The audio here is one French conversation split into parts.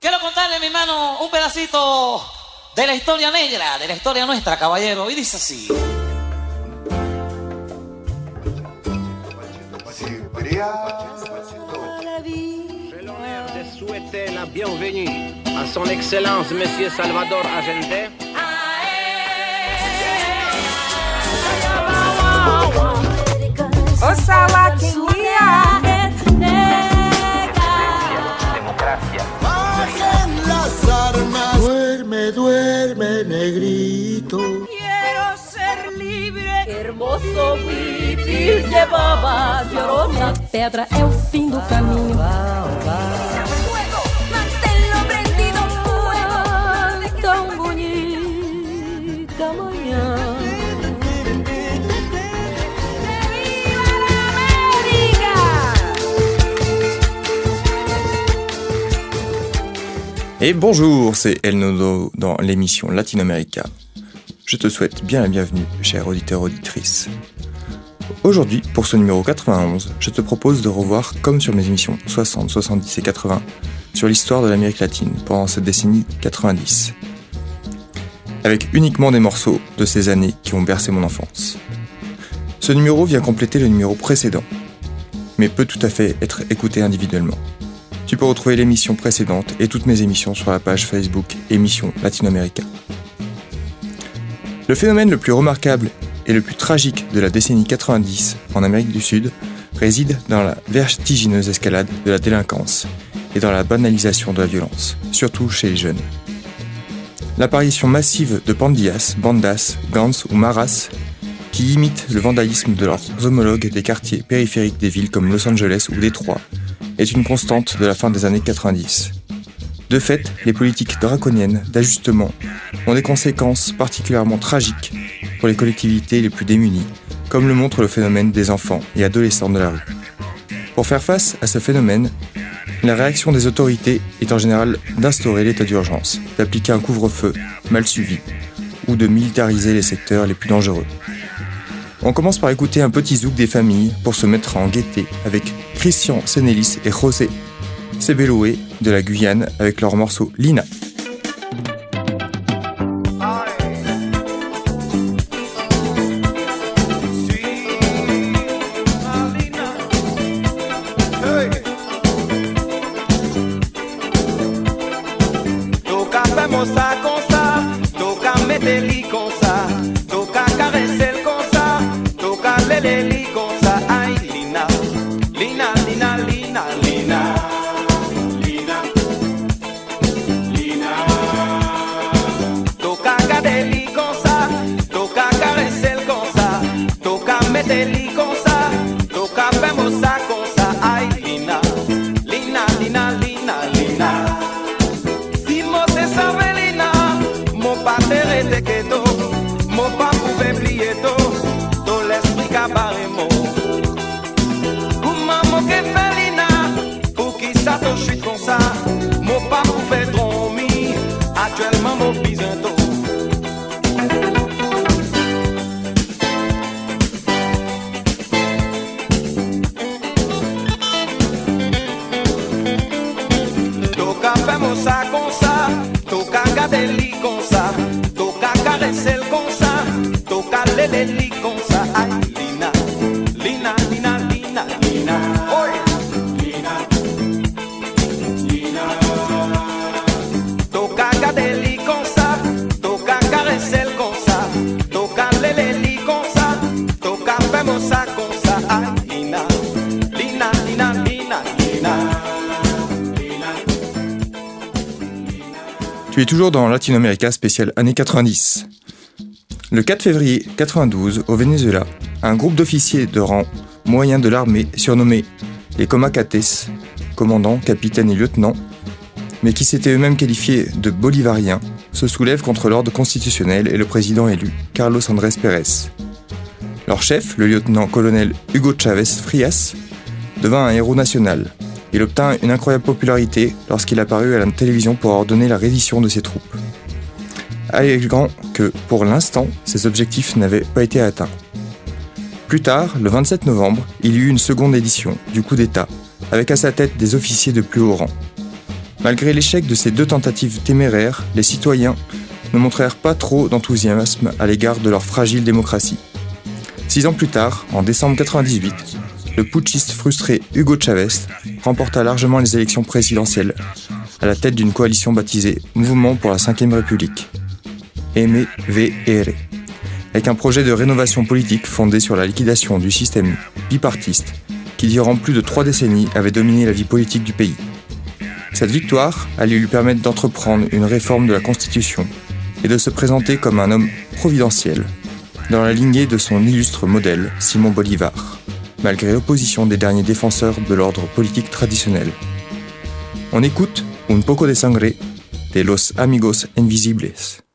Quiero contarle, mi hermano, un pedacito de la historia negra, de la historia nuestra, caballero. Y dice así. J'ai l'honneur de souhaiter la bienvenue à son Excellence, Monsieur Salvador Allende. Osawa Kenia. Bajen las armas. Duerme, duerme, negrito. Quiero ser libre. Hermoso vivir llevaba llorona. Pedra é o fim do caminho. Fuego, manténlo prendido. Fuego, tão bonita manhã. Et bonjour, c'est El Nodo dans l'émission Latinoamérica. Je te souhaite bien la bienvenue, chers auditeurs et auditrices. Aujourd'hui, pour ce numéro 91, je te propose de revoir, comme sur mes émissions 60, 70 et 80, sur l'histoire de l'Amérique latine pendant cette décennie 90. Avec uniquement des morceaux de ces années qui ont bercé mon enfance. Ce numéro vient compléter le numéro précédent, mais peut tout à fait être écouté individuellement. Tu peux retrouver l'émission précédente et toutes mes émissions sur la page Facebook Émission Latinoamérica. Le phénomène le plus remarquable et le plus tragique de la décennie 90 en Amérique du Sud réside dans la vertigineuse escalade de la délinquance et dans la banalisation de la violence, surtout chez les jeunes. L'apparition massive de pandillas, bandas, gangs ou maras qui imitent le vandalisme de leurs homologues des quartiers périphériques des villes comme Los Angeles ou Détroit est une constante de la fin des années 90. De fait, les politiques draconiennes d'ajustement ont des conséquences particulièrement tragiques pour les collectivités les plus démunies, comme le montre le phénomène des enfants et adolescents de la rue. Pour faire face à ce phénomène, la réaction des autorités est en général d'instaurer l'état d'urgence, d'appliquer un couvre-feu mal suivi ou de militariser les secteurs les plus dangereux. On commence par écouter un petit zouk des familles pour se mettre en gaieté avec Christian Senelis et José Sebeloé de la Guyane avec leur morceau Lina. Tu es toujours dans Latinoamérica spécial années 90. Le 4 février 92, au Venezuela, un groupe d'officiers de rang moyen de l'armée, surnommés les Comacates, commandants, capitaines et lieutenants, mais qui s'étaient eux-mêmes qualifiés de bolivariens, se soulèvent contre l'ordre constitutionnel et le président élu, Carlos Andrés Pérez. Leur chef, le lieutenant-colonel Hugo Chávez Frías, devint un héros national. Il obtint une incroyable popularité lorsqu'il apparut à la télévision pour ordonner la reddition de ses troupes, alléguant que, pour l'instant, ses objectifs n'avaient pas été atteints. Plus tard, le 27 novembre, il y eut une seconde édition du coup d'État, avec à sa tête des officiers de plus haut rang. Malgré l'échec de ces deux tentatives téméraires, les citoyens ne montrèrent pas trop d'enthousiasme à l'égard de leur fragile démocratie. 6 ans plus tard, en décembre 1998, le putschiste frustré Hugo Chavez remporta largement les élections présidentielles à la tête d'une coalition baptisée Mouvement pour la Ve République, MVR, avec un projet de rénovation politique fondé sur la liquidation du système bipartiste qui, durant plus de 3 décennies, avait dominé la vie politique du pays. Cette victoire allait lui permettre d'entreprendre une réforme de la Constitution et de se présenter comme un homme providentiel, dans la lignée de son illustre modèle, Simón Bolívar, malgré l'opposition des derniers défenseurs de l'ordre politique traditionnel. On écoute Un poco de sangre de Los Amigos Invisibles.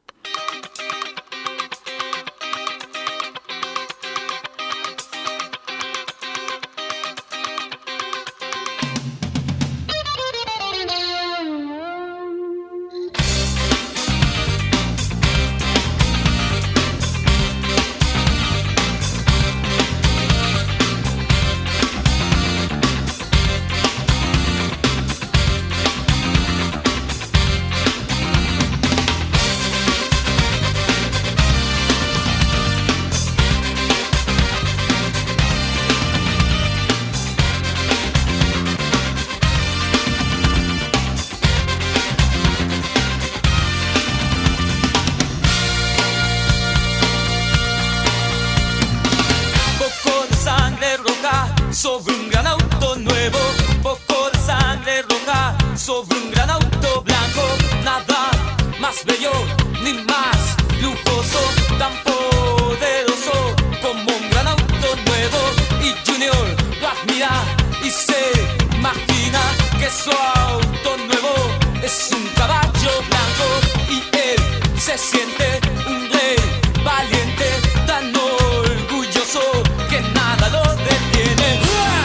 Sobre un gran auto nuevo, poco de sangre roja, sobre un gran auto blanco, nada más bello ni más lujoso, tan poderoso como un gran auto nuevo. Y Junior lo admira y se imagina que su auto nuevo es un caballo blanco y él se siente un rey valiente, tan orgulloso que nada lo detiene.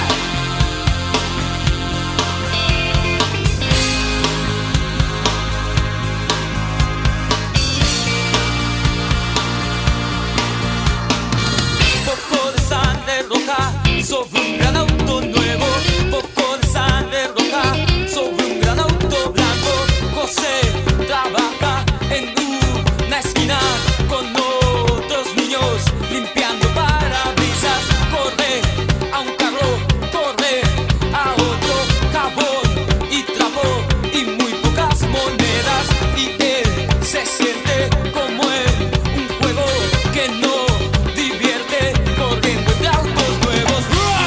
Sobre un gran auto nuevo, poco de sangre roja, sobre un gran auto blanco. José trabaja en una esquina con otros niños limpiando parabrisas. Corre a un carro, corre a otro, jabón y trapo y muy pocas monedas. Y él se siente como en un juego que no divierte, corriendo entre autos nuevos.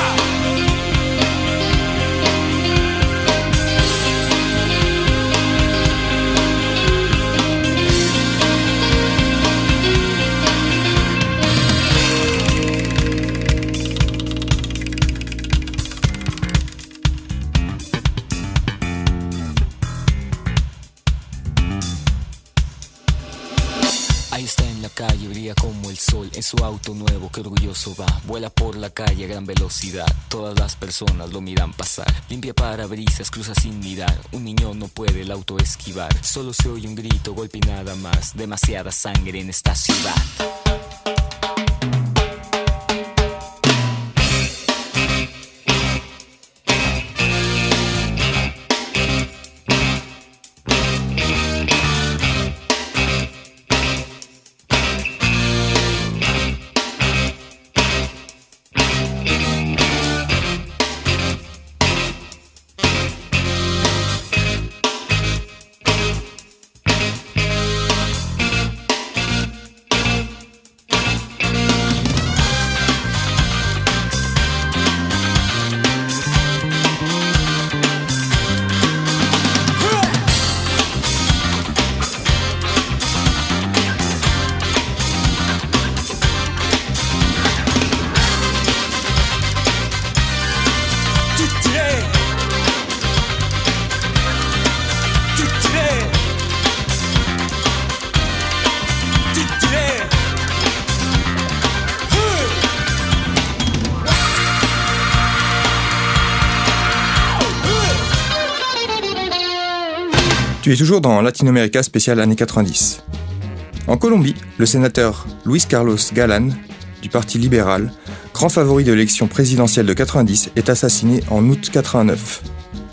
Ahí está en la calle, brilla como el sol en su auto nuevo, que orgulloso va. Vuela por la calle a gran velocidad, todas las personas lo miran pasar. Limpia parabrisas, cruza sin mirar, un niño no puede el auto esquivar. Solo se oye un grito, golpe y nada más, demasiada sangre en esta ciudad. Tu es toujours dans Latino-América spécial années 90. En Colombie, le sénateur Luis Carlos Galán, du Parti libéral, grand favori de l'élection présidentielle de 90, est assassiné en août 89.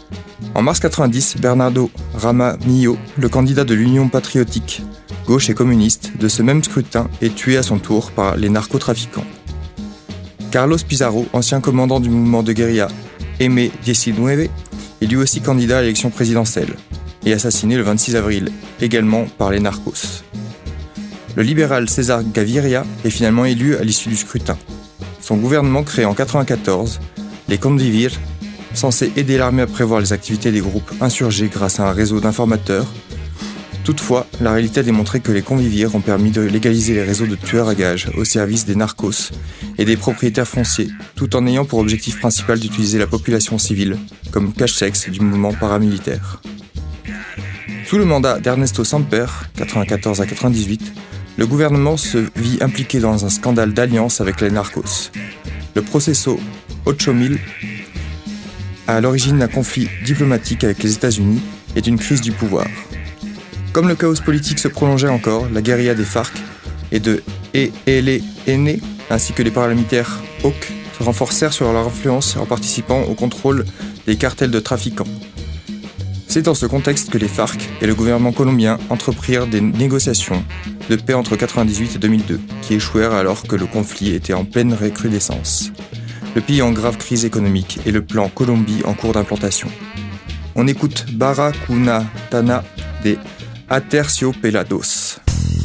En mars 90, Bernardo Ramalho, le candidat de l'Union patriotique, gauche et communiste, de ce même scrutin, est tué à son tour par les narcotrafiquants. Carlos Pizarro, ancien commandant du mouvement de guérilla M19, est lui aussi candidat à l'élection présidentielle et assassiné le 26 avril, également par les narcos. Le libéral César Gaviria est finalement élu à l'issue du scrutin. Son gouvernement crée en 1994 les Convivir, censés aider l'armée à prévoir les activités des groupes insurgés grâce à un réseau d'informateurs. Toutefois, la réalité a démontré que les Convivir ont permis de légaliser les réseaux de tueurs à gages au service des narcos et des propriétaires fonciers, tout en ayant pour objectif principal d'utiliser la population civile comme cache-sexe du mouvement paramilitaire. Sous le mandat d'Ernesto Samper, 94 à 98, le gouvernement se vit impliqué dans un scandale d'alliance avec les narcos. Le proceso 8000, à l'origine d'un conflit diplomatique avec les États-Unis et d'une crise du pouvoir. Comme le chaos politique se prolongeait encore, la guérilla des FARC et de ELN, ainsi que les paramilitaires HAWK, se renforcèrent sur leur influence en participant au contrôle des cartels de trafiquants. C'est dans ce contexte que les FARC et le gouvernement colombien entreprirent des négociations de paix entre 1998 et 2002, qui échouèrent alors que le conflit était en pleine recrudescence. Le pays en grave crise économique et le plan Colombie en cours d'implantation. On écoute Baracunatana des Aterciopelados.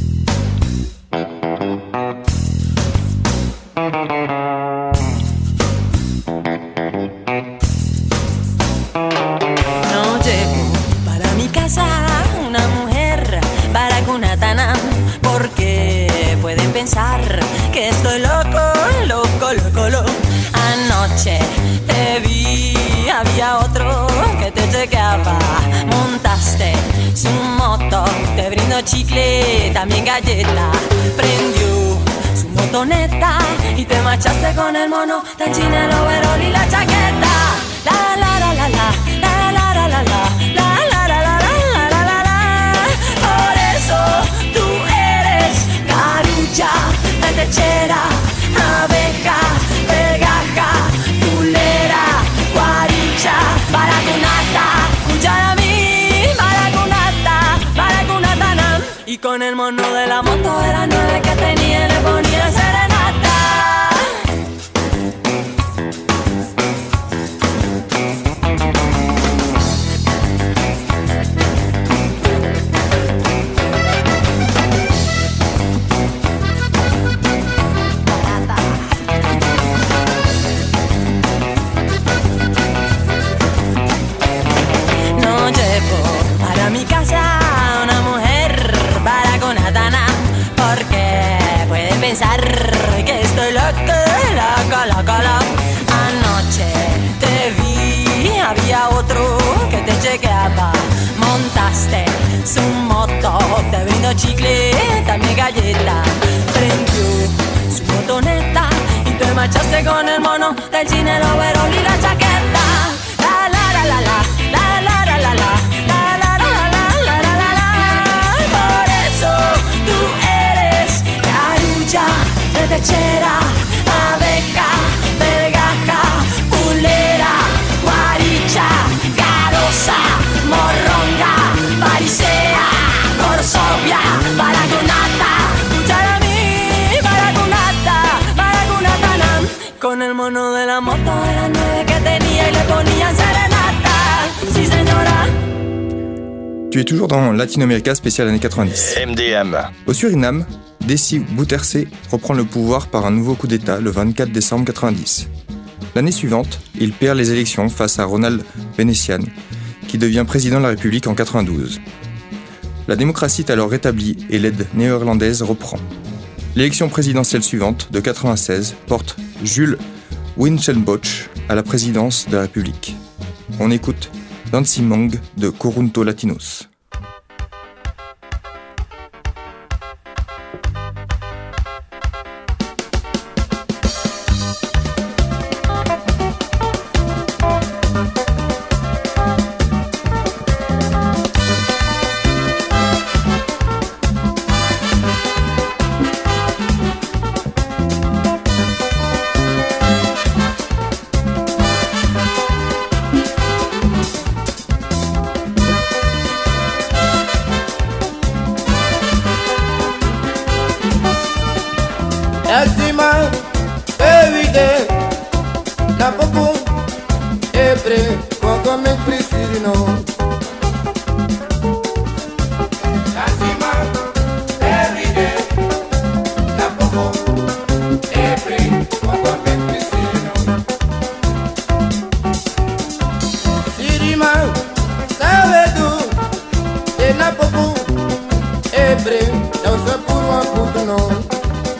Que estoy loco, loco, loco, loco. Anoche te vi, había otro que te chequeaba. Montaste su moto, te brindó chicle, también galleta. Prendió su motoneta y te marchaste con el mono, tan china el overol y la chaqueta. La la la la la, la la la la la, la la la la la la la la. Por eso tú eres carucha, lechera, abeja, pegaja, fulera, guaricha, baracunata, escuchar a mí, baracunata, nam. Y con el mono de la moto era 9 que tenía, le ponía serenata. Pensar que estoy loca, loca. Anoche te vi, había otro que te chequeaba. Montaste su moto, te brindó chicle, también galleta. Prendió su motoneta y te marchaste con el mono del cine, el overol y la chaqueta. La la la la la, la la la la la, la la la la la la la la. Por eso tú eres carucha, lechera, abeja, pegaja, fulera, guaricha, garosa, morronga, farisea, corsovia, baracunata, escuchar a mí, baracunata, nam. Con el mono de la moto eran 9 que tenía y le ponían serenata. Sí, señora. Tu es toujours dans Latino-América spécial années 90. MDM. Au Suriname, Desi Bouterse reprend le pouvoir par un nouveau coup d'État le 24 décembre 90. L'année suivante, il perd les élections face à Ronald Venecian, qui devient président de la République en 92. La démocratie est alors rétablie et l'aide néerlandaise reprend. L'élection présidentielle suivante, de 96, porte Jules Winchelboch à la présidence de la République. On écoute Dansimong de Corunto Latinos. Lazima evite na popo ebre koko me prisirino. Lazima evite na popo ebre koko me prisirino. Sirima sabe tu e na popo ebre não se por uma puta não.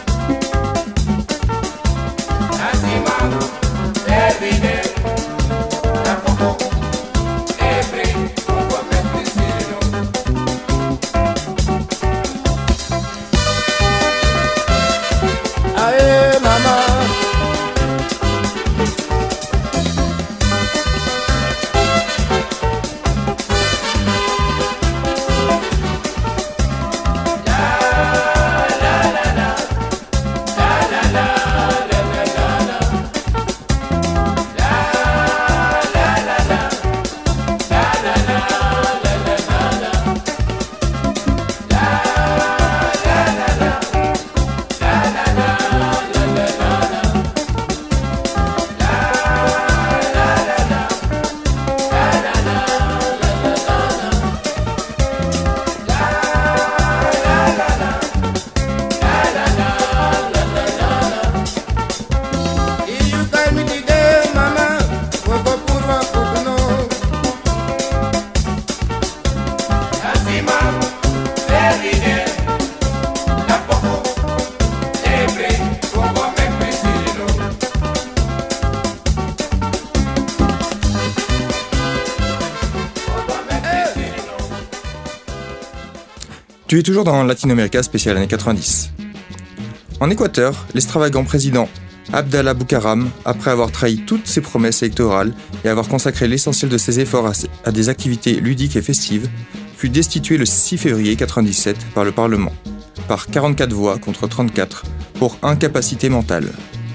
Tu es toujours dans Latino-América spécial années 90. En Équateur, l'extravagant président Abdallah Bucaram, après avoir trahi toutes ses promesses électorales et avoir consacré l'essentiel de ses efforts à des activités ludiques et festives, fut destitué le 6 février 1997 par le Parlement, par 44 voix contre 34, pour incapacité mentale.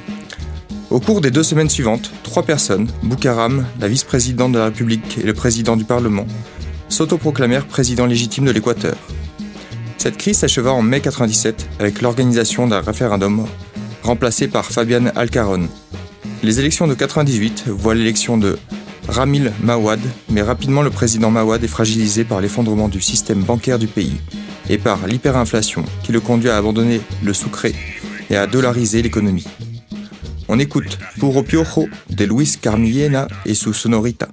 Au cours des 2 semaines suivantes, 3 personnes, Bucaram, la vice-présidente de la République et le président du Parlement, s'autoproclamèrent président légitime de l'Équateur. Cette crise s'acheva en mai 1997 avec l'organisation d'un référendum remplacé par Fabián Alcarón. Les élections de 1998 voient l'élection de Ramil Mawad, mais rapidement le président Mawad est fragilisé par l'effondrement du système bancaire du pays et par l'hyperinflation qui le conduit à abandonner le sucre et à dollariser l'économie. On écoute Puro Piojo de Luis Carmillena et su sonorita.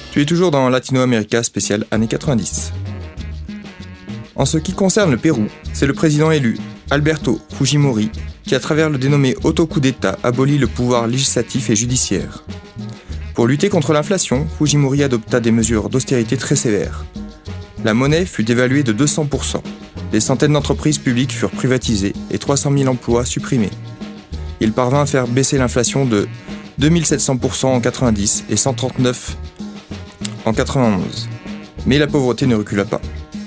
Tu es toujours dans Latino America spécial années 90. En ce qui concerne le Pérou, c'est le président élu, Alberto Fujimori, qui à travers le dénommé auto-coup d'État abolit le pouvoir législatif et judiciaire. Pour lutter contre l'inflation, Fujimori adopta des mesures d'austérité très sévères. La monnaie fut dévaluée de 200%, des centaines d'entreprises publiques furent privatisées et 300 000 emplois supprimés. Il parvint à faire baisser l'inflation de 2700% en 90 et 139% en 91. Mais la pauvreté ne recula pas.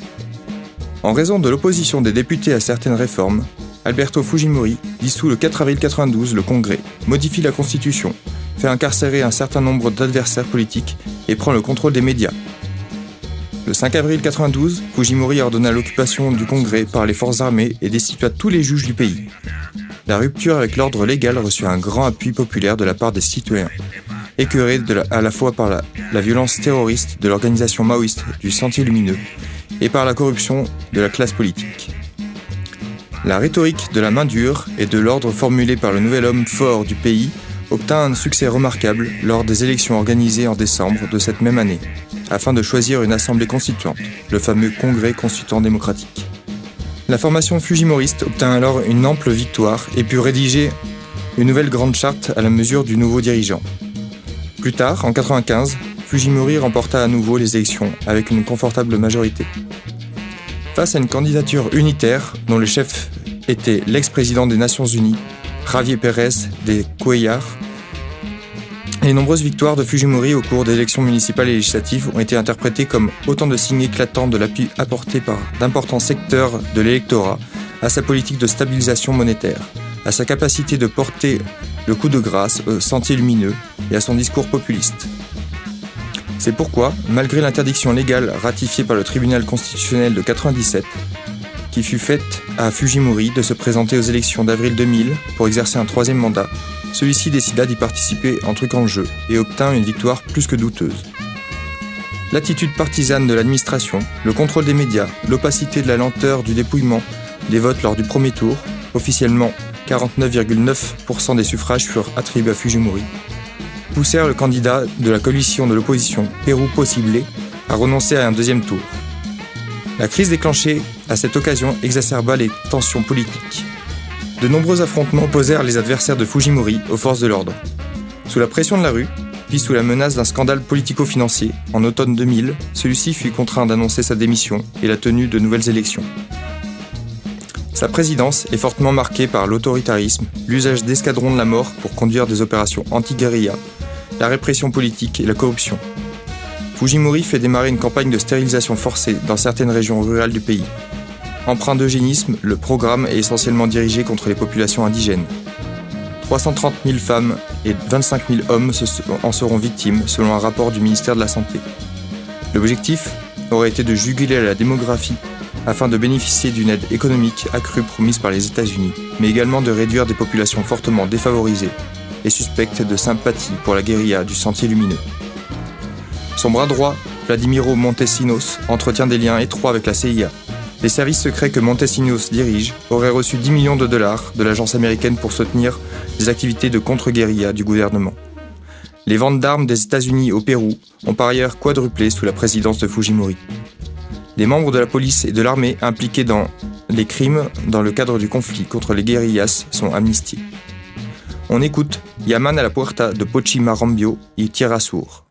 En raison de l'opposition des députés à certaines réformes, Alberto Fujimori dissout le 4 avril 92 le Congrès, modifie la Constitution, fait incarcérer un certain nombre d'adversaires politiques et prend le contrôle des médias. Le 5 avril 92, Fujimori ordonna l'occupation du Congrès par les forces armées et destitua tous les juges du pays. La rupture avec l'ordre légal reçut un grand appui populaire de la part des citoyens, écœurés à la fois par la violence terroriste de l'organisation maoïste du Sentier Lumineux et par la corruption de la classe politique. La rhétorique de la main dure et de l'ordre formulé par le nouvel homme fort du pays obtint un succès remarquable lors des élections organisées en décembre de cette même année, afin de choisir une assemblée constituante, le fameux Congrès constituant démocratique. La formation fujimoriste obtint alors une ample victoire et put rédiger une nouvelle grande charte à la mesure du nouveau dirigeant. Plus tard, en 1995, Fujimori remporta à nouveau les élections avec une confortable majorité. Face à une candidature unitaire dont le chef était l'ex-président des Nations Unies, Javier Pérez de Cuellar, les nombreuses victoires de Fujimori au cours des élections municipales et législatives ont été interprétées comme autant de signes éclatants de l'appui apporté par d'importants secteurs de l'électorat à sa politique de stabilisation monétaire, à sa capacité de porter le coup de grâce au Sentier Lumineux et à son discours populiste. C'est pourquoi, malgré l'interdiction légale ratifiée par le tribunal constitutionnel de 1997, qui fut faite à Fujimori de se présenter aux élections d'avril 2000 pour exercer un troisième mandat, celui-ci décida d'y participer en truquant le jeu et obtint une victoire plus que douteuse. L'attitude partisane de l'administration, le contrôle des médias, l'opacité de la lenteur du dépouillement des votes lors du premier tour, officiellement 49,9% des suffrages furent attribués à Fujimori, poussèrent le candidat de la coalition de l'opposition Pérou Possible à renoncer à un deuxième tour. La crise déclenchée à cette occasion exacerba les tensions politiques. De nombreux affrontements opposèrent les adversaires de Fujimori aux forces de l'ordre. Sous la pression de la rue, puis sous la menace d'un scandale politico-financier, en automne 2000, celui-ci fut contraint d'annoncer sa démission et la tenue de nouvelles élections. Sa présidence est fortement marquée par l'autoritarisme, l'usage d'escadrons de la mort pour conduire des opérations anti-guérilla, la répression politique et la corruption. Fujimori fait démarrer une campagne de stérilisation forcée dans certaines régions rurales du pays. Empreint d'eugénisme, le programme est essentiellement dirigé contre les populations indigènes. 330 000 femmes et 25 000 hommes en seront victimes, selon un rapport du ministère de la Santé. L'objectif aurait été de juguler la démographie afin de bénéficier d'une aide économique accrue promise par les États-Unis, mais également de réduire des populations fortement défavorisées et suspectes de sympathie pour la guérilla du Sentier Lumineux. Son bras droit, Vladimiro Montesinos, entretient des liens étroits avec la CIA. Les services secrets que Montesinos dirige auraient reçu 10 millions de dollars de l'agence américaine pour soutenir les activités de contre-guérilla du gouvernement. Les ventes d'armes des États-Unis au Pérou ont par ailleurs quadruplé sous la présidence de Fujimori. Les membres de la police et de l'armée impliqués dans les crimes dans le cadre du conflit contre les guérillas sont amnistiés. On écoute Yaman a la puerta de Pochi Marambio y Tierra Sur.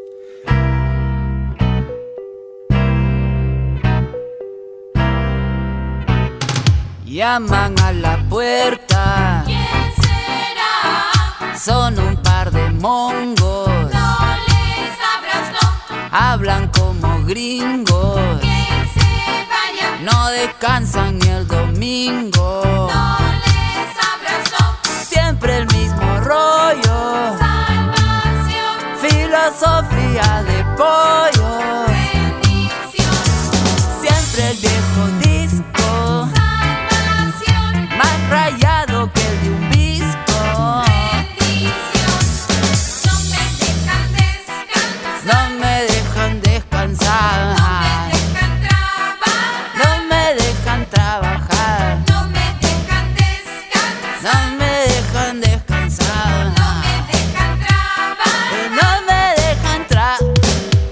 Llaman a la puerta. ¿Quién será? Son un par de mongos. No les abras, no. Hablan como gringos. Que se vayan. No descansan ni el domingo. No les abras, no. Siempre el mismo rollo. Salvación. Filosofía de pollo. Bendición. Siempre el viejo disco. Salvación. Más rayado que el de un visco. Bendición. No me dejan descansar. No me dejan descansar. No me dejan trabajar. No me dejan trabajar. No me dejan descansar. No me dejan descansar. No me dejan trabajar. No me dejan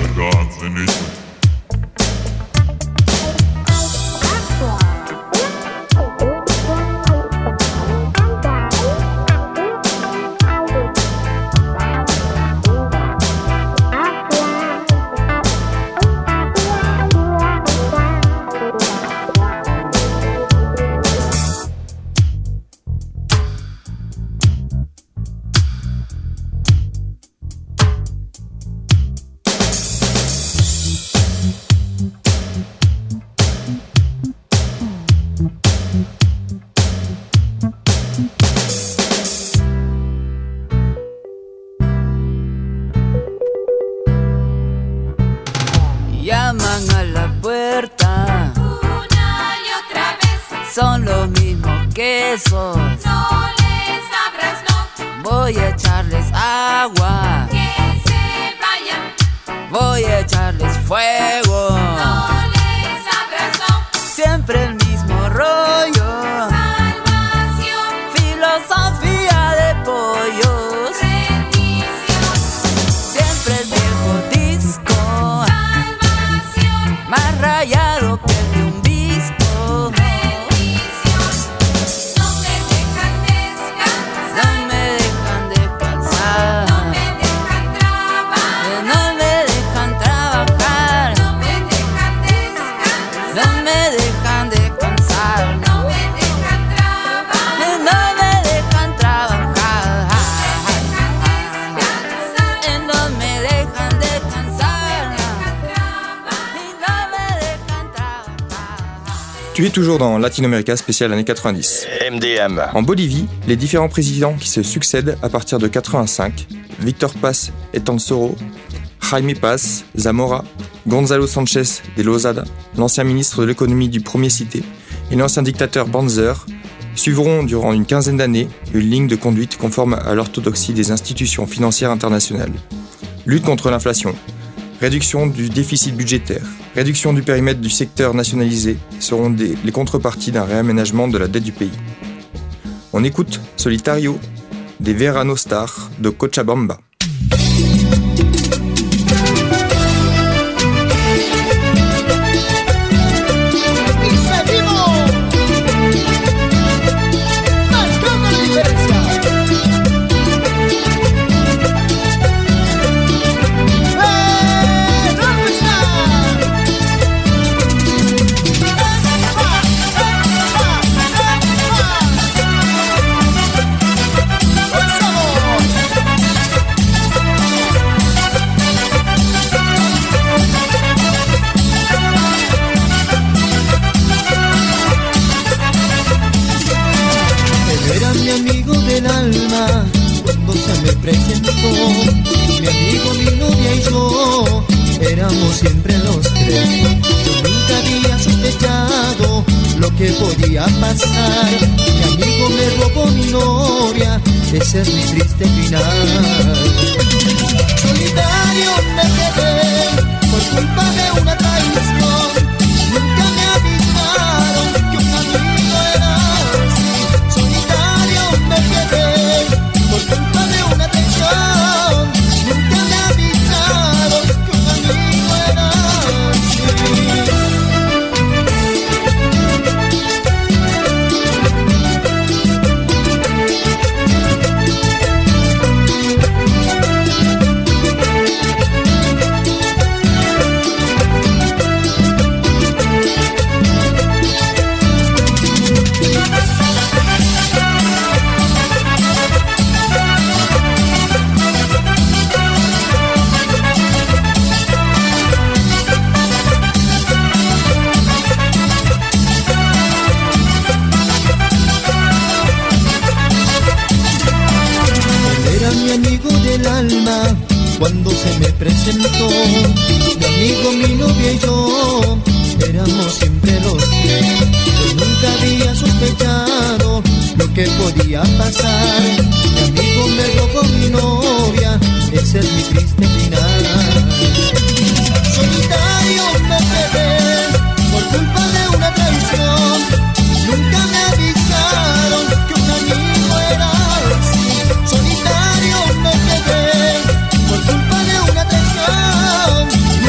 Llaman a la puerta Una y otra vez, son los mismos quesos. no les abras, no, Voy a echarles agua, que se vayan, voy a echarles fuego. no les abras, no, Siempre el mismo rollo, salvación, filosofía de pollos. rendición, Siempre el viejo disco, salvación, más rayado que el de un disco. rendición, no me dejan descansar, No me dejan descansar, no me dejan trabajar, no me dejan trabajar, no me dejan descansar, no me dejan descansar, no me dejan trabajar, no me dejan trabajar, no me dejan descansar, no me dejan trabajar. Tu es toujours dans Latin America spécial années 90. MDM. En Bolivie, les différents présidents qui se succèdent à partir de 85, Victor Paz Etanzoro, Jaime Paz, Zamora, Gonzalo Sanchez de Lozada, l'ancien ministre de l'économie du premier cité, et l'ancien dictateur Banzer, suivront durant une quinzaine d'années une ligne de conduite conforme à l'orthodoxie des institutions financières internationales. Lutte contre l'inflation, réduction du déficit budgétaire, réduction du périmètre du secteur nationalisé seront les contreparties d'un réaménagement de la dette du pays. On écoute Solitario des Verano Star de Cochabamba. alma cuando se me presentó. Mi amigo, mi novia y yo éramos siempre los tres. Yo nunca había sospechado lo que podía pasar. Mi amigo me robó mi novia, ese es mi triste final. Solitario me quedé por culpa de una traición. Nunca me avisaron que un amigo era así. Solitario me quedé por culpa de una traición. Nunca me avisaron que un amigo era alma cuando se me presentó. Mi amigo, mi novia y yo éramos siempre los tres. Yo nunca había sospechado lo que podía pasar. Mi amigo me robó mi novia, ese es mi triste final. Solitario me quedé por culpa de una traición. Nunca me avisaron que un amigo era así. Solitario me quedé por culpa de una traición.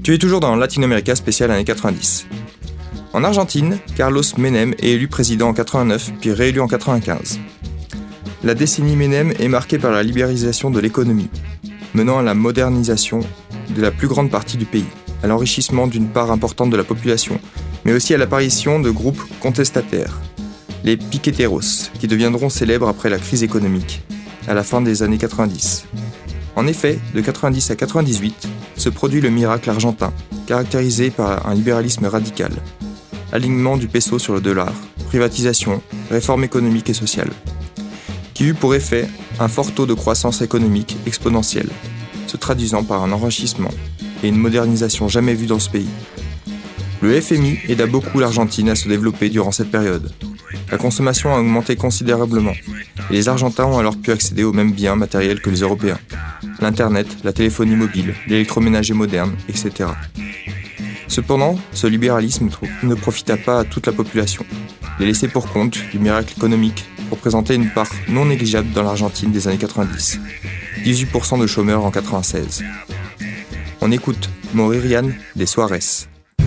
Tu es toujours dans Latino-América spécial années 90. En Argentine, Carlos Menem est élu président en 89 puis réélu en 95. La décennie Menem est marquée par la libéralisation de l'économie, menant à la modernisation de la plus grande partie du pays, à l'enrichissement d'une part importante de la population, mais aussi à l'apparition de groupes contestataires, les piqueteros, qui deviendront célèbres après la crise économique, à la fin des années 90. En effet, de 90 à 98, se produit le miracle argentin, caractérisé par un libéralisme radical, alignement du peso sur le dollar, privatisation, réforme économique et sociale, qui eut pour effet un fort taux de croissance économique exponentielle, se traduisant par un enrichissement et une modernisation jamais vue dans ce pays. Le FMI aida beaucoup l'Argentine à se développer durant cette période. La consommation a augmenté considérablement et les Argentins ont alors pu accéder aux mêmes biens matériels que les Européens. L'Internet, la téléphonie mobile, l'électroménager moderne, etc. Cependant, ce libéralisme ne profita pas à toute la population. Les laissés pour compte du miracle économique représentaient une part non négligeable dans l'Argentine des années 90. 18% de chômeurs en 96. On écoute Moririan des Suárez.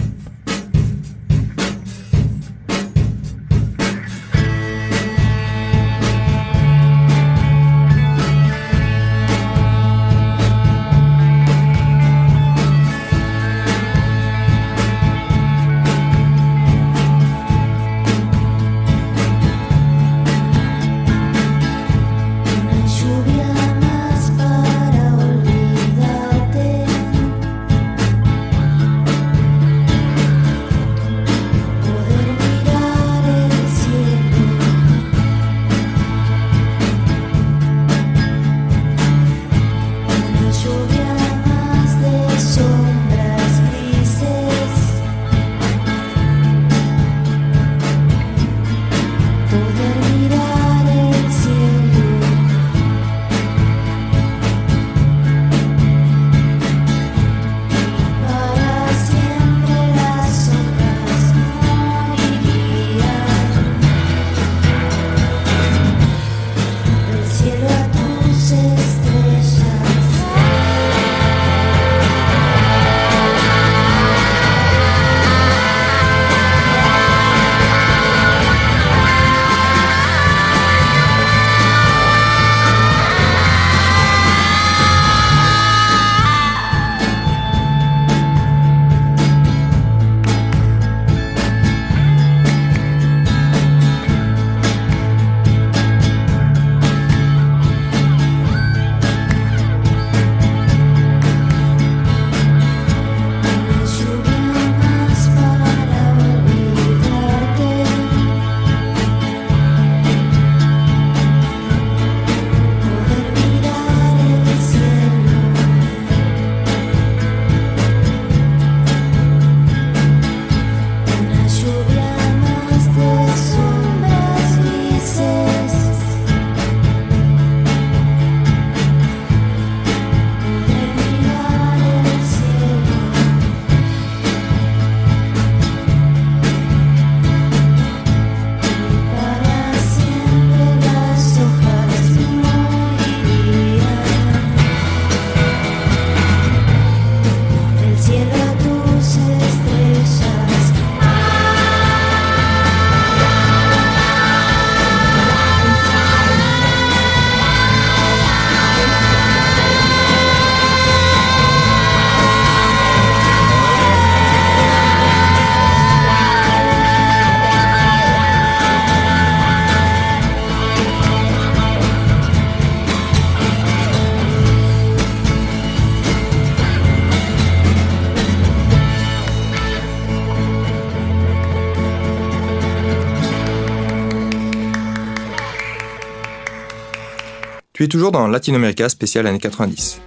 Tu es toujours dans Latino-América spécial années 90.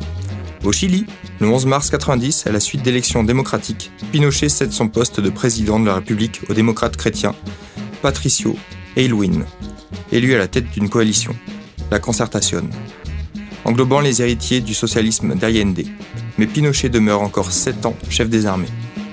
Au Chili, le 11 mars 90, à la suite d'élections démocratiques, Pinochet cède son poste de président de la République au démocrate chrétien Patricio Aylwin, élu à la tête d'une coalition, la Concertación, englobant les héritiers du socialisme d'Allende, mais Pinochet demeure encore 7 ans chef des armées.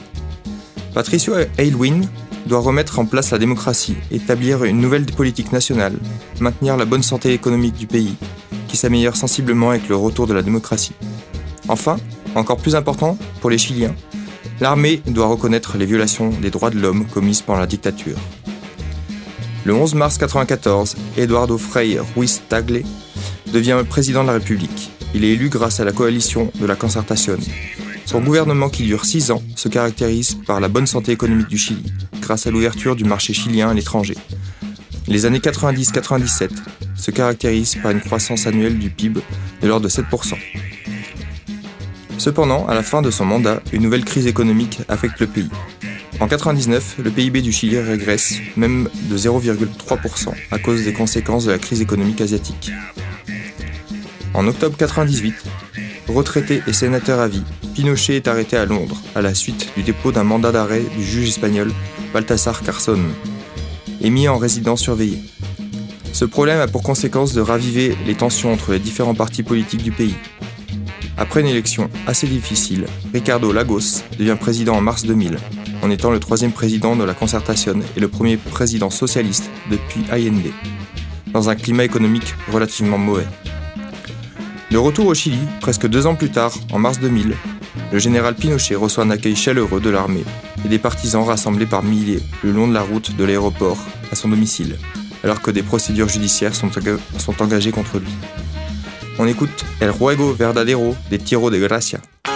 Patricio Aylwin doit remettre en place la démocratie, établir une nouvelle politique nationale, maintenir la bonne santé économique du pays, qui s'améliore sensiblement avec le retour de la démocratie. Enfin, Encore plus important, pour les Chiliens, l'armée doit reconnaître les violations des droits de l'homme commises pendant la dictature. Le 11 mars 1994, Eduardo Frei Ruiz-Tagle devient président de la République. Il est élu grâce à la coalition de la Concertación. Son gouvernement, qui dure 6 ans, se caractérise par la bonne santé économique du Chili, grâce à l'ouverture du marché chilien à l'étranger. Les années 90-97 se caractérisent par une croissance annuelle du PIB de l'ordre de 7%. Cependant, à la fin de son mandat, une nouvelle crise économique affecte le pays. En 1999, le PIB du Chili régresse même de 0,3% à cause des conséquences de la crise économique asiatique. En octobre 1998, retraité et sénateur à vie, Pinochet est arrêté à Londres à la suite du dépôt d'un mandat d'arrêt du juge espagnol Baltasar Garzón et mis en résidence surveillée. Ce problème a pour conséquence de raviver les tensions entre les différents partis politiques du pays. Après une élection assez difficile, Ricardo Lagos devient président en mars 2000, en étant le 3e président de la Concertación et le premier président socialiste depuis Allende, dans un climat économique relativement mauvais. De retour au Chili, presque 2 ans plus tard, en mars 2000, le général Pinochet reçoit un accueil chaleureux de l'armée et des partisans rassemblés par milliers le long de la route de l'aéroport à son domicile, alors que des procédures judiciaires sont engagées contre lui. On écoute El Juego Verdadero de Tiro de Gracia.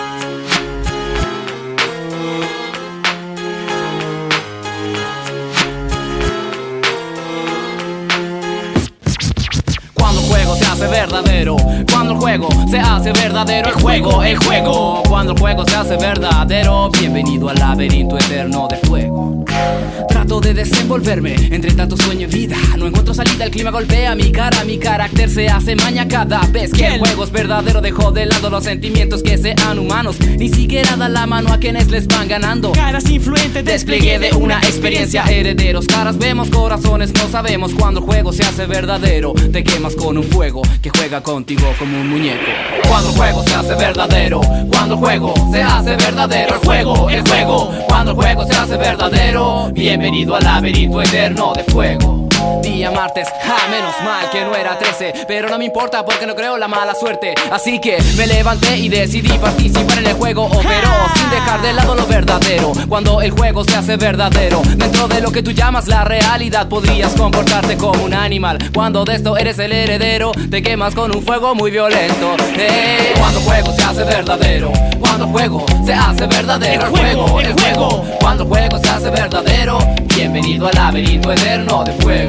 Verdadero, cuando el juego se hace verdadero, el juego, cuando el juego se hace verdadero, bienvenido al laberinto eterno de fuego. Trato de desenvolverme entre tanto sueño y vida, no encuentro salida, el clima golpea mi cara, mi carácter se hace maña cada vez que el juego es verdadero. Dejo de lado los sentimientos que sean humanos, ni siquiera da la mano a quienes les van ganando. Caras influentes, despliegue de una experiencia, herederos, caras vemos, corazones no sabemos. Cuando el juego se hace verdadero, te quemas con un fuego que juega contigo como un muñeco. Cuando el juego se hace verdadero, cuando el juego se hace verdadero, el juego, cuando el juego se hace verdadero, bienvenido al laberinto eterno de fuego. Día martes, menos mal que no era 13, pero no me importa porque no creo la mala suerte. Así que me levanté y decidí participar en el juego, operó sin dejar de lado lo verdadero. Cuando el juego se hace verdadero, dentro de lo que tú llamas la realidad, podrías comportarte como un animal. Cuando de esto eres el heredero, te quemas con un fuego muy violento. Cuando el juego se hace verdadero, cuando el juego se hace verdadero, el juego, cuando el juego se hace verdadero, bienvenido al laberinto eterno de fuego.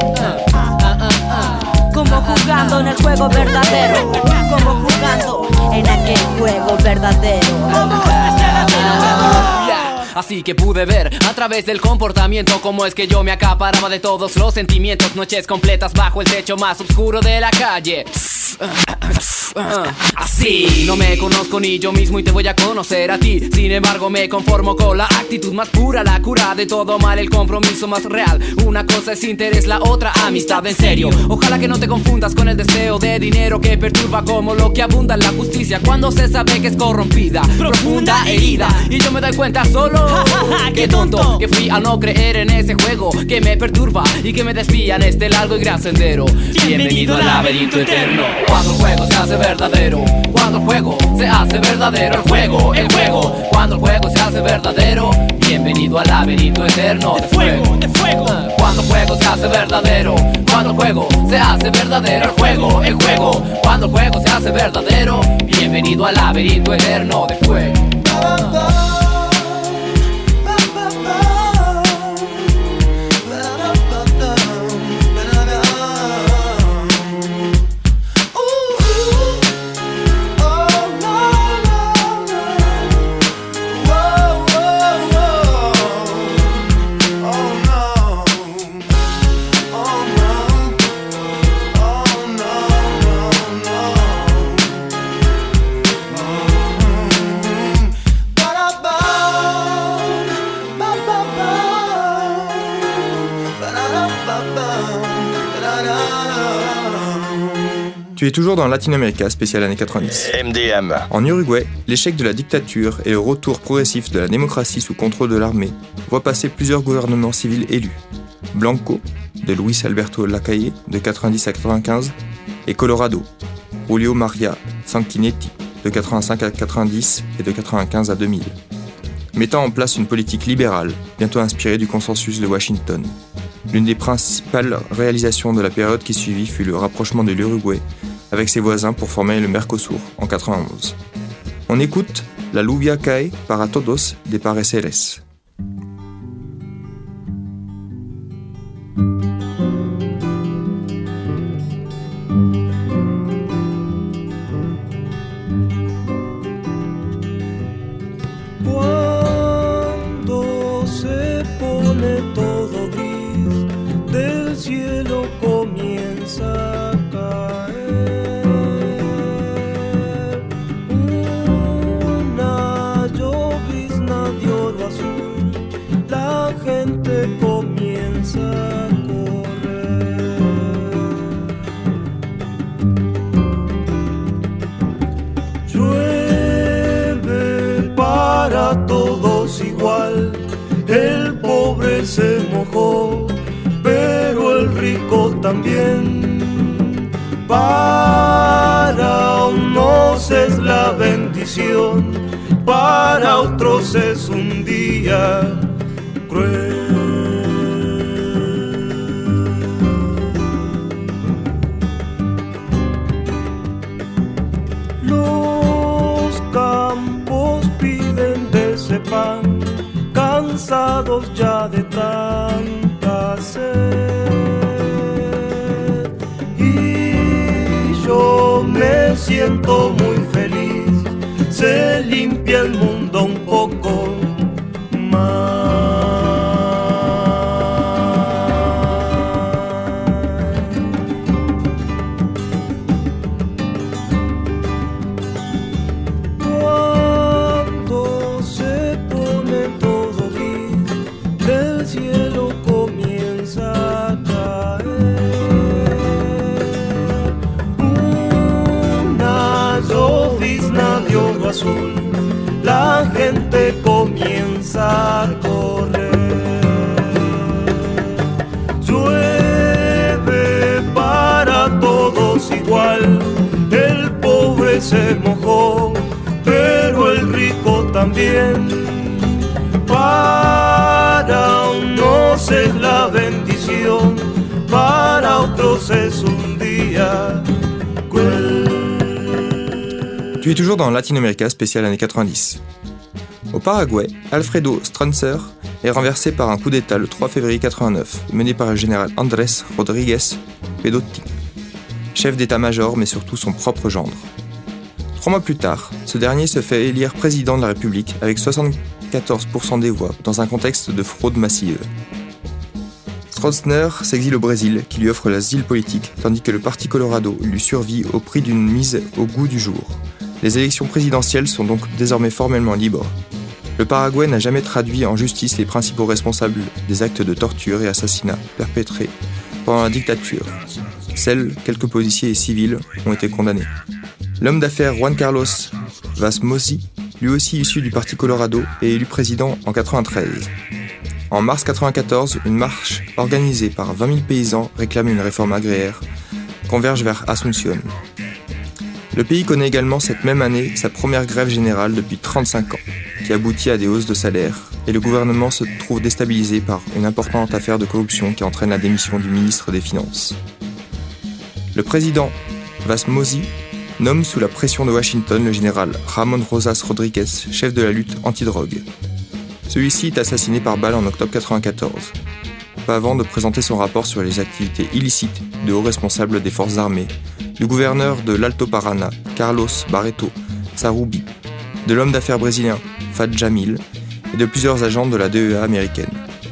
Como jugando en el juego verdadero, como jugando en aquel juego verdadero. Así que pude ver a través del comportamiento cómo es que yo me acaparaba de todos los sentimientos. Noches completas bajo el techo más oscuro de la calle. Así no me conozco ni yo mismo y te voy a conocer a ti. Sin embargo me conformo con la actitud más pura, la cura de todo mal, el compromiso más real. Una cosa es interés, la otra amistad en serio. Ojalá que no te confundas con el deseo de dinero que perturba como lo que abunda en la justicia cuando se sabe que es corrompida, profunda herida. Y yo me doy cuenta solo, qué tonto que fui a no creer en ese juego que me perturba y que me desvía en este largo y gran sendero. Bienvenido al laberinto eterno. Cuando el juego se hace verdadero, cuando el juego se hace verdadero, el juego, cuando el juego se hace verdadero, bienvenido al laberinto eterno de fuego. Cuando el juego se hace verdadero, cuando el juego se hace verdadero, el juego, cuando el juego se hace verdadero, bienvenido al laberinto eterno de fuego. Tu es toujours dans Latino-América spécial années 90. MDM. En Uruguay, l'échec de la dictature et le retour progressif de la démocratie sous contrôle de l'armée voient passer plusieurs gouvernements civils élus. Blanco, de Luis Alberto Lacalle, de 90 à 95, et Colorado, Julio María Sanguinetti, de 85 à 90 et de 95 à 2000, mettant en place une politique libérale, bientôt inspirée du consensus de Washington. L'une des principales réalisations de la période qui suivit fut le rapprochement de l'Uruguay avec ses voisins pour former le Mercosur en 91. On écoute La lluvia cae para todos des Pareceres. Cuando se pone todo gris, del cielo comienza a caer una llovizna de oro azul, la gente comienza a correr. Llueve para todos igual, el pobre se mojó, pero el rico también. Para unos es la bendición, para otros es un día cruel. Los campos piden de ese pan, cansados ya de tanta sed. Y yo me siento muy feliz, se limpia el mundo un poco más. Cuando se pone todo gris, del cielo comienza a caer una llovizna de oro azul, la gente comienza a correr. Llueve para todos igual, el pobre se mojó, pero el rico también. Para unos es la bendición, para otros es un día cruel. Tu es toujours dans Latin America spécial années 90. Au Paraguay, Alfredo Strunzer est renversé par un coup d'État le 3 février 89, mené par le général Andrés Rodríguez Pedotti, chef d'état-major mais surtout son propre gendre. 3 mois plus tard, ce dernier se fait élire président de la République avec 74% des voix dans un contexte de fraude massive. Stroessner s'exile au Brésil, qui lui offre l'asile politique, tandis que le Parti Colorado lui survit au prix d'une mise au goût du jour. Les élections présidentielles sont donc désormais formellement libres. Le Paraguay n'a jamais traduit en justice les principaux responsables des actes de torture et assassinats perpétrés pendant la dictature. Seuls quelques policiers et civils ont été condamnés. L'homme d'affaires Juan Carlos Vaz Mossi, lui aussi issu du Parti Colorado, est élu président en 93. En mars 94, une marche organisée par 20 000 paysans réclame une réforme agraire, converge vers Asunción. Le pays connaît également cette même année sa première grève générale depuis 35 ans, qui aboutit à des hausses de salaire, et le gouvernement se trouve déstabilisé par une importante affaire de corruption qui entraîne la démission du ministre des Finances. Le président Vaz Mossi nomme sous la pression de Washington le général Ramon Rosas Rodríguez, chef de la lutte anti-drogue. Celui-ci est assassiné par balle en octobre 1994, pas avant de présenter son rapport sur les activités illicites de hauts responsables des forces armées, du gouverneur de l'Alto Paraná, Carlos Barreto Sarubi, de l'homme d'affaires brésilien Fad Jamil et de plusieurs agents de la DEA américaine.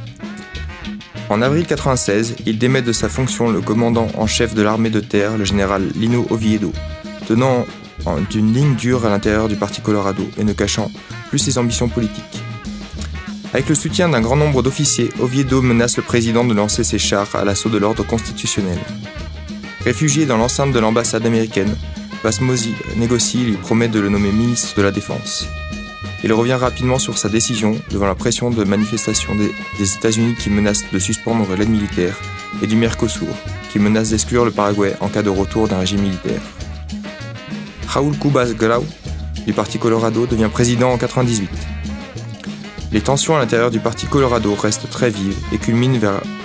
En avril 1996, il démet de sa fonction le commandant en chef de l'armée de terre, le général Lino Oviedo, tenant d'une ligne dure à l'intérieur du Parti Colorado et ne cachant plus ses ambitions politiques. Avec le soutien d'un grand nombre d'officiers, Oviedo menace le président de lancer ses chars à l'assaut de l'ordre constitutionnel. Réfugié dans l'enceinte de l'ambassade américaine, Vaz Mossi négocie et lui promet de le nommer ministre de la Défense. Il revient rapidement sur sa décision devant la pression de manifestations des États-Unis qui menacent de suspendre l'aide militaire et du Mercosur qui menace d'exclure le Paraguay en cas de retour d'un régime militaire. Raúl Cubas Grau, du Parti Colorado, devient président en 1998. Les tensions à l'intérieur du Parti Colorado restent très vives et culminent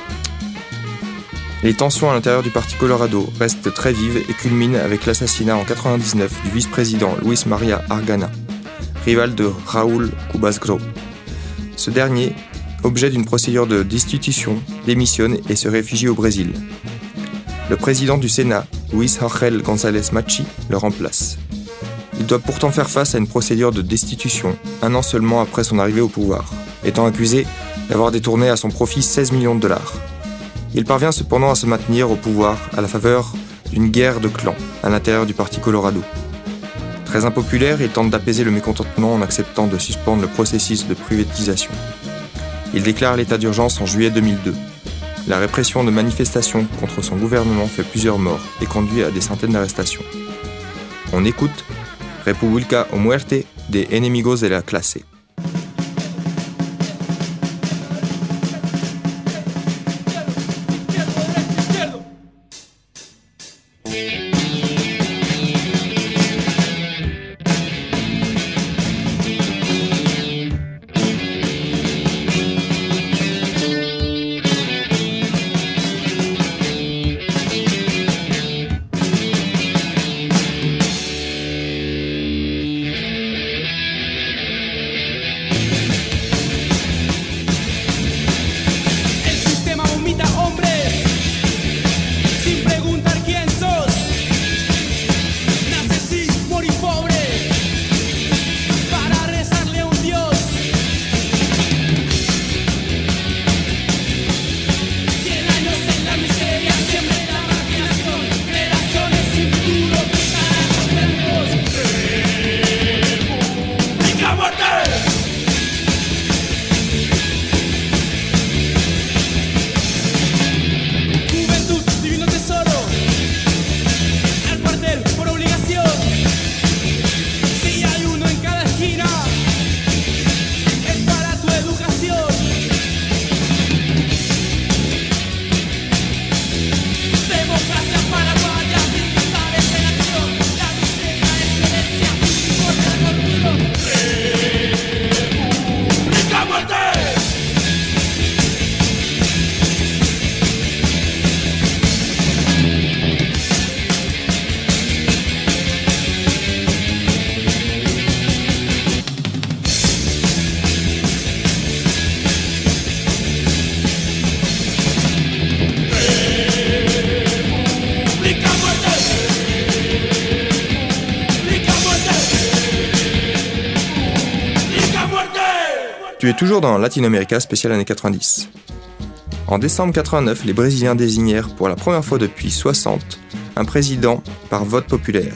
avec l'assassinat en 1999 du vice-président Luis Maria Argana, rival de Raúl Cubas Grau. Ce dernier, objet d'une procédure de destitution, démissionne et se réfugie au Brésil. Le président du Sénat, Luis Ángel González Machi, le remplace. Il doit pourtant faire face à une procédure de destitution, un an seulement après son arrivée au pouvoir, étant accusé d'avoir détourné à son profit 16 millions de dollars. Il parvient cependant à se maintenir au pouvoir à la faveur d'une guerre de clans à l'intérieur du Parti Colorado. Très impopulaire, il tente d'apaiser le mécontentement en acceptant de suspendre le processus de privatisation. Il déclare l'état d'urgence en juillet 2002. La répression de manifestations contre son gouvernement fait plusieurs morts et conduit à des centaines d'arrestations. On écoute República o Muerte de Enemigos de la Clase. Tu es toujours dans Latino-América spécial années 90. En décembre 89, les Brésiliens désignèrent pour la première fois depuis 60 un président par vote populaire.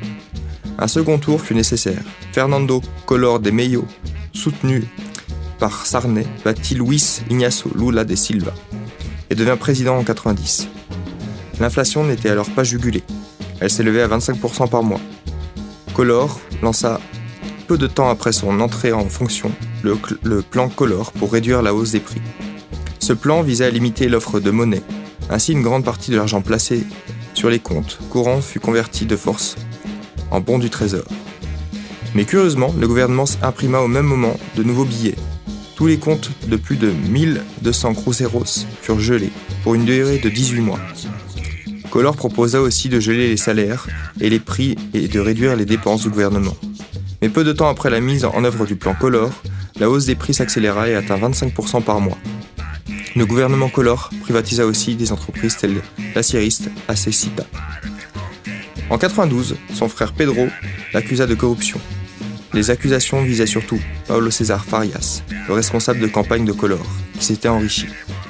Un second tour fut nécessaire. Fernando Collor de Mello, soutenu par Sarney, battit Luis Ignacio Lula de Silva et devint président en 90. L'inflation n'était alors pas jugulée. Elle s'élevait à 25% par mois. Collor lança peu de temps après son entrée en fonction le plan Collor pour réduire la hausse des prix. Ce plan visait à limiter l'offre de monnaie. Ainsi, une grande partie de l'argent placé sur les comptes courants fut converti de force en bons du trésor. Mais curieusement, le gouvernement imprima au même moment de nouveaux billets. Tous les comptes de plus de 1200 cruceros furent gelés pour une durée de 18 mois. Collor proposa aussi de geler les salaires et les prix et de réduire les dépenses du gouvernement. Mais peu de temps après la mise en œuvre du plan Collor, la hausse des prix s'accéléra et atteint 25% par mois. Le gouvernement Collor privatisa aussi des entreprises telles l'acieriste Acecita. En 92, son frère Pedro l'accusa de corruption. Les accusations visaient surtout Paulo César Farias, le responsable de campagne de Collor, qui s'était enrichi.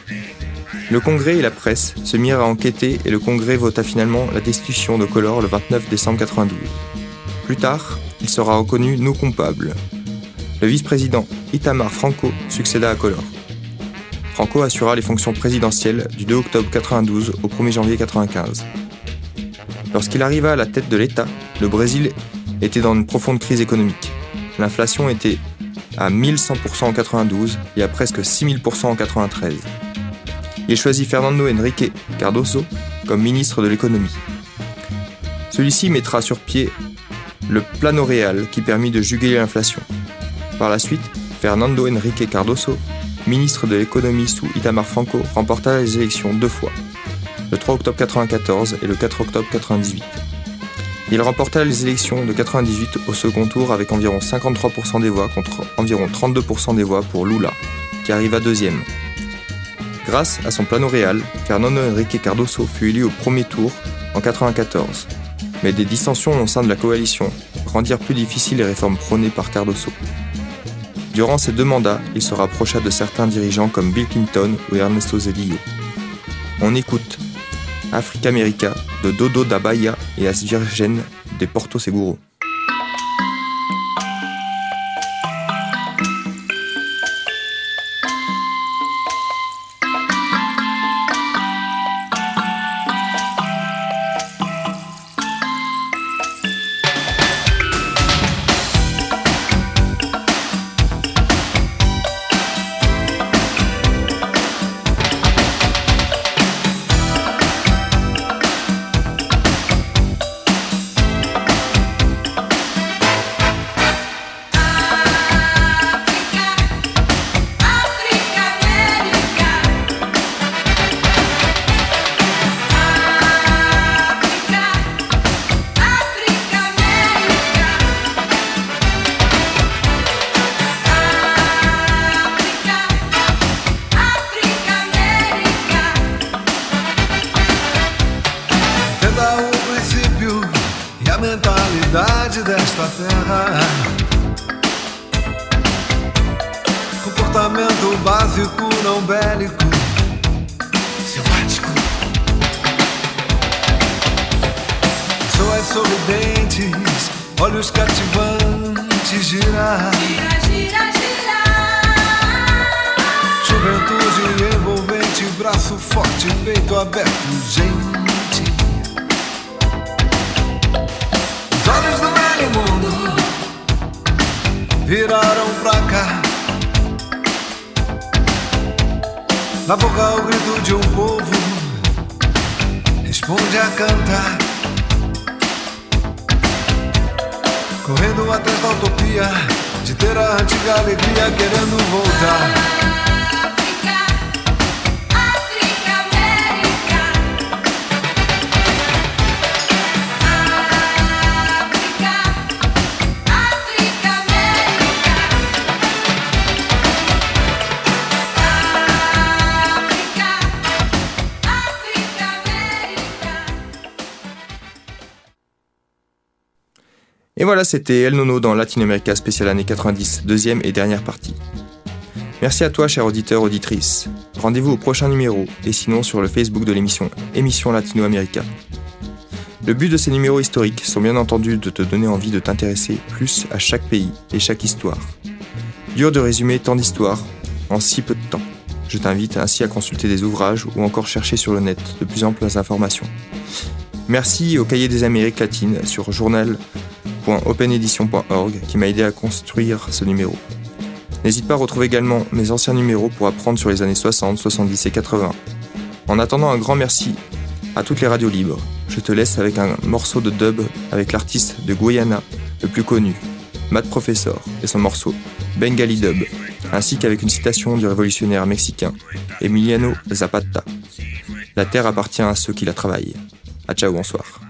Le Congrès et la presse se mirent à enquêter et le Congrès vota finalement la destitution de Collor le 29 décembre 92. Plus tard, il sera reconnu non coupable. Le vice-président Itamar Franco succéda à Collor. Franco assura les fonctions présidentielles du 2 octobre 92 au 1er janvier 95. Lorsqu'il arriva à la tête de l'État, le Brésil était dans une profonde crise économique. L'inflation était à 1100% en 92 et à presque 6000% en 93. Il choisit Fernando Henrique Cardoso comme ministre de l'économie. Celui-ci mettra sur pied le Plano Real qui permit de juguler l'inflation. Par la suite, Fernando Henrique Cardoso, ministre de l'économie sous Itamar Franco, remporta les élections 2 fois, le 3 octobre 1994 et le 4 octobre 1998. Il remporta les élections de 1998 au second tour avec environ 53% des voix contre environ 32% des voix pour Lula, qui arriva deuxième. Grâce à son Plano Real, Fernando Henrique Cardoso fut élu au premier tour en 1994, mais des dissensions au sein de la coalition rendirent plus difficiles les réformes prônées par Cardoso. Durant ces 2 mandats, il se rapprocha de certains dirigeants comme Bill Clinton ou Ernesto Zedillo. On écoute Africa America de Dodo da Bahia et As Virgen de Porto Seguro. Mentalidade desta terra, comportamento básico, não bélico, selvático. Pessoas sorridentes, olhos cativantes, girar. Gira, gira, gira. Juventude envolvente, braço forte, peito aberto, gente. Os olhos do velho mundo viraram pra cá. Na boca o grito de um povo responde a cantar. Correndo atrás da utopia de ter a antiga alegria, querendo voltar. Et voilà, c'était El Nono dans Latin America spécial année 90, deuxième et dernière partie. Merci à toi, cher auditeur, auditrice. Rendez-vous au prochain numéro, et sinon sur le Facebook de l'émission Émission Latino America. Le but de ces numéros historiques sont bien entendu de te donner envie de t'intéresser plus à chaque pays et chaque histoire. Dur de résumer tant d'histoires en si peu de temps. Je t'invite ainsi à consulter des ouvrages ou encore chercher sur le net de plus amples informations. Merci au Cahier des Amériques latines sur journal.openedition.org qui m'a aidé à construire ce numéro. N'hésite pas à retrouver également mes anciens numéros pour apprendre sur les années 60, 70 et 80. En attendant, un grand merci à toutes les radios libres. Je te laisse avec un morceau de dub avec l'artiste de Guyana le plus connu, Matt Professor, et son morceau Bengali Dub, ainsi qu'avec une citation du révolutionnaire mexicain Emiliano Zapata. La terre appartient à ceux qui la travaillent. À ciao, bonsoir.